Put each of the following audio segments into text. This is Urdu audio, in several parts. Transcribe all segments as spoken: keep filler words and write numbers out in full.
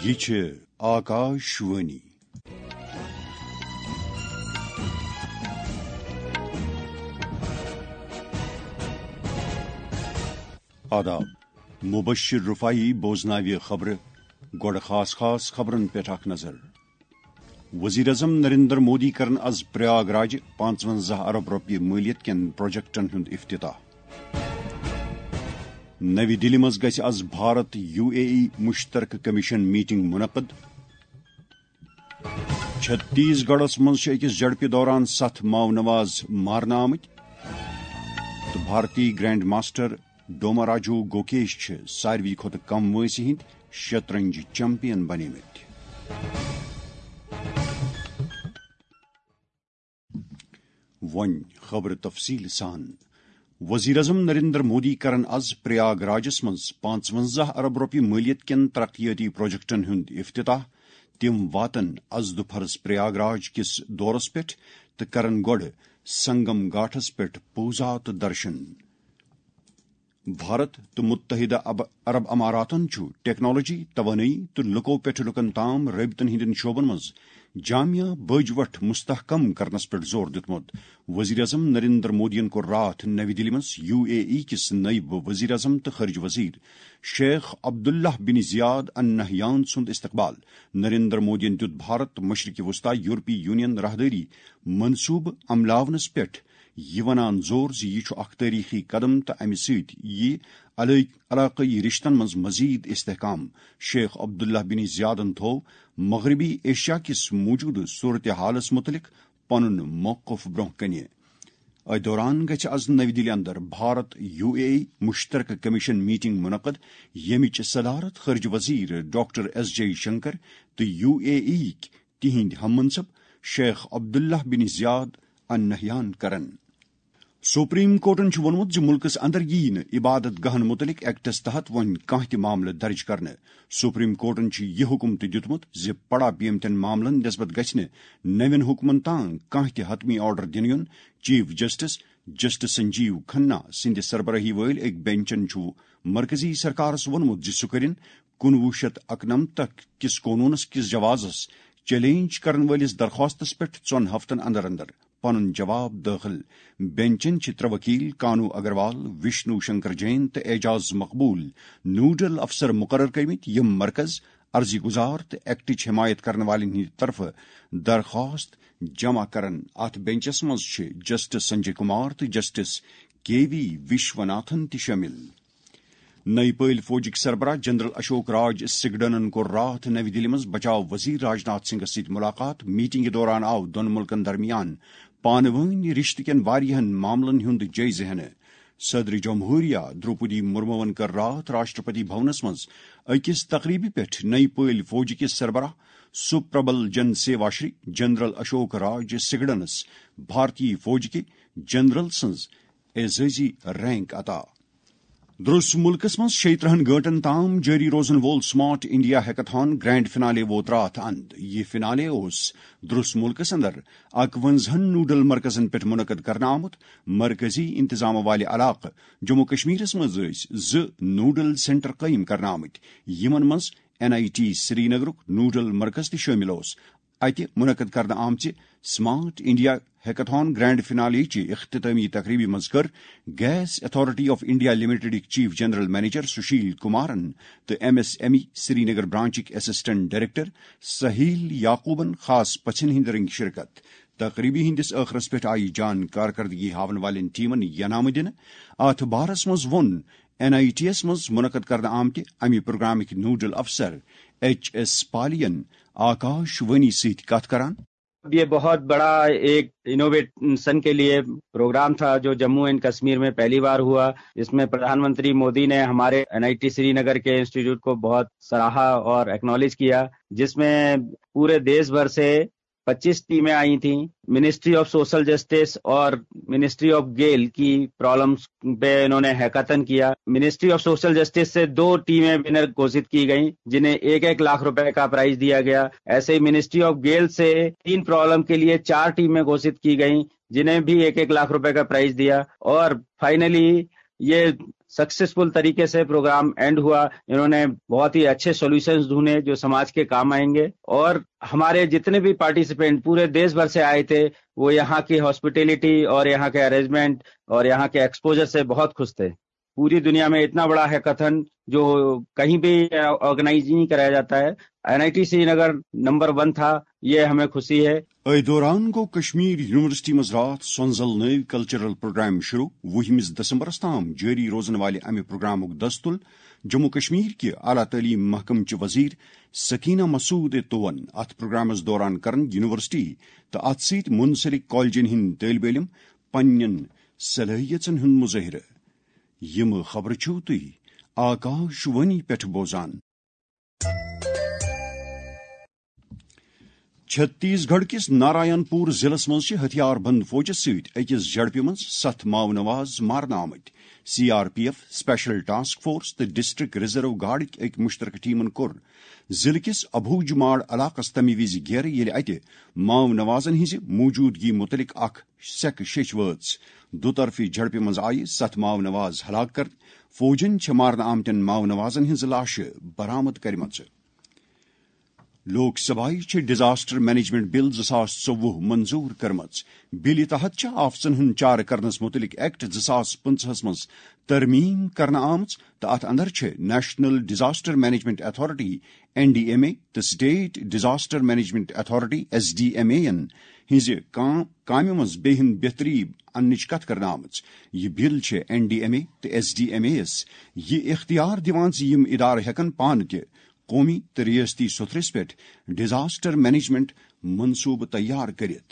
یہ چھے آکاشوانی آداب مبشر رفائی بوزناوی خبر گوڑ خاص خاص خبرن پیٹھ اخ نظر وزیر اعظم نریندر مودی کرن از پریاگ راج پانچونزہ ارب روپیہ مالیت کین پروجیکٹن ہند افتتاح نوی دلی مز گژھِ از بھارت یو اے ای مشترکہ کمیشن میٹنگ منعقد چھتیس گڑھس مز اکس جھڑپہ دوران ست ماو نواز مارنہ آمت تو بھارتی گرینڈ ماسٹر ڈوماراجو گوکیش چھ ساروی کھوتہ کم وٲنٛسہِ ہند شطرنج چیمپئن بنیمت ون خبر تفصیل سان وزیر اعظم نریندر مودی کرن از پریاگ راجس مز پانچونزہ ارب روپیہ مالیت کین ترقیاتی پروجیکٹن ہند افتتاح تم واتن از دپہرس پریاگ راج کس دورس پہ تو کرن گوڑ سنگم گھاٹس پہ پوزا تو درشن بھارت تو متحدہ عرب اماراتن چھُ ٹیکنالوجی توانائی تو لکو پہ لکن تام رابطن ہندین شعبن مز جامع بج وٹھ مستحکم کرنس پہ زور دتمت وزیر اعظم نریندر مودین کو رات نوی دلی مز یو اے ای کس نائب وزیر اعظم تو خارجہ وزیر شیخ عبداللہ بن زیاد ال نہیان سند استقبال نریندر مودین دیت بھارت مشرقی وسطی یورپی یونین راہداری منصوبہ عملاونس پہ یہ ونان زور زی یہ اخ تاریخی قدم تو امہ ست یہ علاقائی رشتن مز مزید استحکام شیخ عبداللہ بن زیادن تھو مغربی ایشیا کس موجود صورت حالس متعلق پن موقف برہ کنہ ات دوران گژھِ از نوی دلی اندر بھارت یو اے ای مشترکہ کمیشن میٹنگ منعقد یمچ صدارت خارجہ وزیر ڈاکٹر ایس جے شنکر تو یو اے ای تہند ہم منصب شیخ عبداللہ بن زیاد ال نہیان کرن سپریم کورٹن وونمت ملکس اندر یی نہ عبادت گاہن متعلق ایکٹس تحت ون کانٛہہ تہ معاملہ درج کرنے سپریم کورٹن یہ حکم تہ دتمت زِ پڑا پیمتین معاملن نسبت گژھِ نہٕ نوین حکمن تام کانٛہہ تہ حتمی آرڈر دنہٕ یُن chief justice justice Sanjiv Khanna سندِ سربراہی وٲلۍ أکۍ بینچن چھُ مرکزی سرکارس وونمت زِ سُہ کٔرِن کُنوُہ شیتھ اکنمتھ کس قونوٗنس کس جوازس چیلنج کرن وٲلس درخواستس پٮ۪ٹھ ژۄن ہفتن اندر اندر پنن جواب داخل بینچن چھ ترٛےٚ وکیل کانو اگروال وشنو شنکر جین تو اعجاز مقبول نوڈل افسر مقرر کرمت یم مرکز عرضی گزار تو ایکٹچ حمایت کرن والن ہند طرف درخواست جمع کرن ات بینچس مز چھ جسٹس سنجے کمار تو جسٹس کے وی وشوناتھن تہ شامل نئی پل فوجک سربراہ جنرل اشوک راج سگڈنن کو رات نوی دلی مز بچاؤ وزیر راجناتھ سنگھس ست ملاقات میٹنگ دوران آو دون ملکن درمیان پانہٕ ؤنۍ رشتہ کین واریاہن معاملن ہند جٲیزٕ ہینہٕ صدر جمہوریہ دروپدی مرموون کر رات راشٹرپتی بھونس مز اکس تقریبہ پہ نئی پل فوج کس سربراہ سپربل جن سیوا شری جنرل اشوک راج سگڈنس بھارتی فوج کے جنرل سنز اعزازی رینک عطا درس ملکس مز شیت ترہن گھنٹن تام جاری روزن وول Smart India Hackathon grand finale ووت رات اند یہ فنالے اس درس ملکس اندر اکونزہن نوڈل مرکزن پہ منعقد کرنا آمت مرکزی انتظام والے علاقہ جموں کشمیرس مز ز نوڈل سینٹر قائم کرنا آمت یمن مز این آئی ٹی سری نگرک نوڈل مرکز تہ شامل اس اتہ منعقد کرنا آمچہ Smart India Hackathon grand finale چہ اختتامی تقریبہ مز کر Gas Authority of India Limited chief general manager Sushil کمارن تو M S M E Srinagar برانچک اسسٹنٹ ڈائریکٹر سہیل یعقوبن خاص پژھن ہند رنگ شرکت تقریبی ہندس ٲخرس پہ آئی جان کارکردگی ہاون والن ٹیمن ینامہ دن ات بارس مز وون این آئی ٹی ایس مز منعقد کرنا آمتہ امہ پروگرامک نوڈل افسر ایچ ایس پالین آکاش وانی ست کت کران یہ بہت بڑا ایک انوویشن کے لیے پروگرام تھا جو جموں اینڈ کشمیر میں پہلی بار ہوا، جس میں پردھان منتری مودی نے ہمارے N I T Srinagar کے انسٹیٹیوٹ کو بہت سراہا اور ایکنالج کیا، جس میں پورے دیش بھر سے پچیس ٹیمیں آئی تھیں. منسٹری آف سوشل جسٹس اور منسٹری آف گیل کی پرابلمس پہ انہوں نے ہیکاتھن کیا. منسٹری آف سوشل جسٹس سے دو ٹیمیں ونر گھوشت کی گئیں جنہیں ایک ایک لاکھ روپے کا پرائز دیا گیا. ایسے ہی منسٹری آف گیل سے تین پرابلم کے لیے چار ٹیمیں گھوشت کی گئیں جنہیں بھی ایک ایک لاکھ روپے کا پرائز دیا. اور فائنلی یہ سکسیسفل طریقے سے پروگرام اینڈ ہوا. انہوں نے بہت ہی اچھے سولوشنز ڈھونڈے جو سماج کے کام آئیں گے، اور ہمارے جتنے بھی پارٹیسپینٹ پورے دیش بھر سے آئے تھے وہ یہاں کی ہاسپٹیلٹی اور یہاں کے ارینجمنٹ اور یہاں کے ایکسپوجر سے بہت خوش تھے. پوری دنیا میں اتنا بڑا ہیکاتھن جو کہیں بھی آرگنائز نہیں کرایا جاتا ہے، N I T Srinagar number one تھا، یہ ہمیں خوشی ہے. اے دوران گو کشمیر یونیورسٹی مز رات سونزل نو کلچرل پروگرام شروع. وہمس دسمبرس تام جاری روزن والے امہ پروگرامک دستل جموں کشمیر کے اعلیٰ تعلیم محکمہ چہ وزیر سکینہ مسعود توون ات پروگرامس دوران کرن یونیورسٹی تو ات ست منسلک کالجن ہند طالب علم پنن صلاحیتن ہند مظاہرہ. یم خبر چھو تھی آکاش وانی پہ بوزان. چھتیس گڑھ کس نارائن پور ضلع مز ہتھیار بند فوجس ست اکس جھڑپہ مز ست ماو نواز مارنہ آمت. C R P F special task force تو ڈسٹرکٹ ریزرو گارڈک اک مشترکہ ٹیمن کور ضلع کس ابوج ماڑ علاقس تمہ وز گیر یل ات ماو نوازن ہز موجودگی متعلق اخ سیک شیچ وٲژ. دوطرفی جھڑپہ مز آئی ست ماو نواز ہلاک کر. فوجن چھ مارنہ آمتین ماو نوازن ہز لاش برآمد کرمژ. لوک سبھائی چھ ڈیزاسٹر مینجمنٹ بل زاس ژوہ منظور کرمژ. بل تحت چھ آفسن ہند چارہ کرنس متعلق ایکٹ زاس پنچہس مز ترمیم کرنا آمژ تو ات اندر چھ national disaster management authority N D M A تو state disaster management authority S D M A ین ہز کامہ مز بیہن بہتری انچ کت کرنا آمژ. یہ بل چھ این ڈی ایم اے تو ایس ڈی ایم اے یس یہ اختیار دیوان زِ یم ادارہ ہیکن پانہ تہ قومی تو ریاستی ستھرس پہ ڈیزاسٹر مینجمنٹ منصوبہ تیار کرت.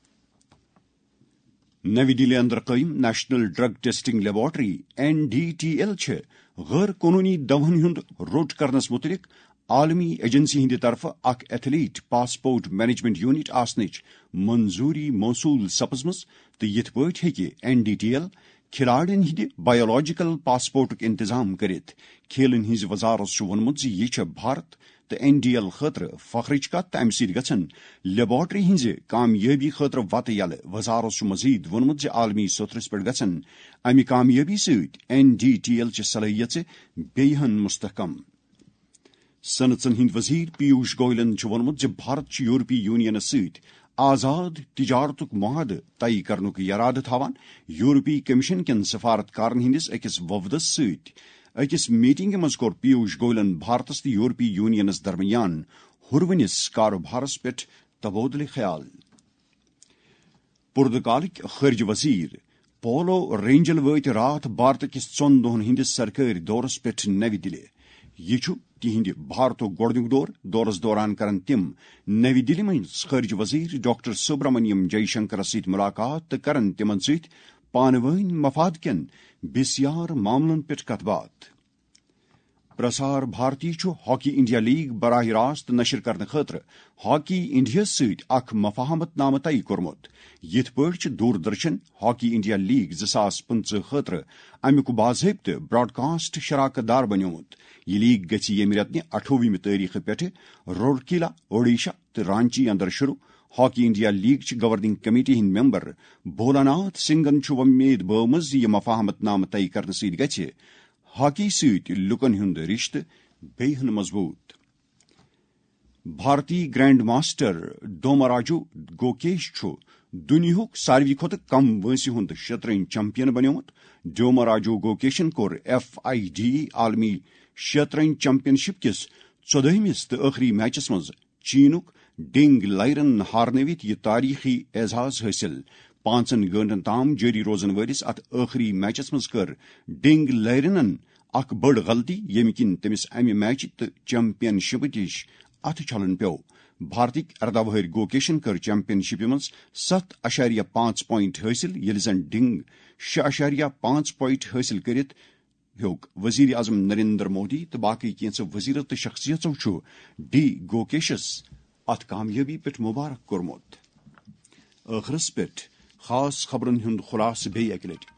نئی دلی اندر قائم national drug testing laboratory N D T L چھ غیر قانونی دوہن ہند روٹ کرنس متعلق عالمی ایجنسی ہند طرف اخ ایتھلیٹ پاسپورٹ مینجمنٹ یونٹ آسنچ منظوری موصول سپزمژ تو یت پٲٹھۍ ہیکہ این ڈی ٹی ایل کھلاڑین ہند بایولوجیکل پاسپورٹک انتظام کرت. کھیلن ہز وزارت وونمت زِ یہ بھارت تو این ڈی ایل خاطر فخرچ کت تو امہ ست گژھن لیبارٹری ہز کامیابی خاطر وتہ یلہ. وزارت مزید وونمت زِ عالمی ستھرس پہ گژھن امہ کامیابی ست این ڈی ٹی ایل چہ صلاحیت بیٚیہِ ہن مستحکم. صنعتن ہند وزیر پیوش گوئلن وونمت زِ بھارت چھ یورپی یونینس ست آزاد تجارتک معاہدہ طے کرنک ارادہ تھاوان. یورپی کمیشن کین سفارت کارن ہندس اکس وفدس ست اکس میٹنگ مز کور پیوش گوئلن بھارتس تو یورپی یونینس درمیان ہرونس کاروبارس پہ تبادلہ خیال. پرتگالک خارجہ وزیر پولو رینجل وات رات بھارت کس ژون دہن ہندس سرکاری دورس پہ نئی دلی. یہ تہند بھارت گۄڈنیُک دور. دورس دوران کرن تم نئی دلی مز خارجہ وزیر ڈاکٹر سبرامنیم جے شنکرس ست ملاقات تو کرن تمن ست پانہ ؤنۍ مفاد کین بسیار معاملن پہ کت بات. پرسار بھارتی چھ ہاکی انڈیا لیگ براہ راست نشر کرنے خاطر ہاکی انڈیا ست اخ مفاہمت نامہ طے کورمت. یت پٲٹھۍ دوردرشن ہاکی انڈیا لیگ زاس پنچہ خاطر امیک باضابطہ براڈ کاسٹ شراکت دار بنیومت. یہ لیگ گژھِ ییٚمہِ رٮ۪تہٕ اٹھووُہمہِ تٲریخہ پٮ۪ٹھ رورکیلا اوڈیشہ تو رانچی اندر شروع. ہاکی انڈیا لیگ چہ گورننگ کمیٹی ہند ممبر بھولا ناتھ سنگھن چھ وۄمید بٲومٕژ زِ یہ مفاہمت نامہ طے کرنے ست گژھِ ہاکی ست لکن ہند رشتہ بیٚیہِ ہن مضبوط. بھارتی گرینڈ ماسٹر ڈوماراجو گوکیش چھ دنیاہک ساروی کھۄتہٕ کم وٲنٛسہِ ہُنٛد شطرنج چمپین بنیومت. ڈوماراجو گوکیشن کوٚر ایف آئی ڈی اے عالمی شطرنج چمپین شپ کس ژۄدہمس تو ٲخری میچس مز چینک ڈینگ لائرن ہارنوت یہ تاریخی اعزاز حاصل. پانچن گٲنٹن تام جاری روزن وٲلس ات ٲخری میچس مز کر ڈینگ لائرنن اخ بڑ غلطی ییٚمہِ کِنۍ تٔمِس امہ میچ تو چمپین شپ نش اتھ چھلن پیوٚو. بھارتک اردہ وہر گوکیشن کر چمپین شپ مز ست اشاریہ پانچ پوائنٹ حاصل ییٚلہِ زن ڈنگ شےٚ اشاریہ پانچ پوائنٹ حاصل کرت ہیوٚک. وزیر اعظم نریندر مودی تو باقی کینژو وزیرو تو شخصیتو چھ ڈی گوکیشس ات کامیابی پہ مبارک کورمت. ٲخرس پہ خاص خبرن ہند خلاصہ بیٚیہِ اکہ لٹہِ.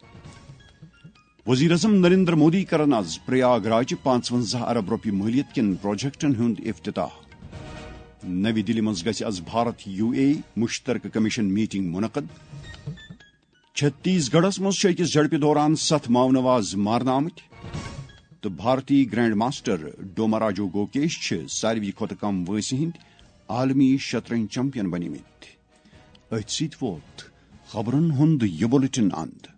وزیر اعظم نریندر مودی کرن آز پریاگ راج پانژونزہ ارب رۄپیہِ مٲلیت کین پروجیکٹن ہند افتتاح. نئی دلی مز گژھِ آز بھارت یو اے مشترکہ کمیشن میٹنگ منعقد. چھتیس گڑھس مز أکس جھڑپہ دوران ست ماونواز مارنہ آمت تو بھارتی گرینڈ ماسٹر ڈوماراجو گوکیش ساروی کھوتہ کم وٲنٛسہِ ہٕنٛدۍ عالمی شطرنج چمپین بنیمت. أتھۍ سۭتۍ ووت خبرن ہُنٛد یہ بُلٹن اند.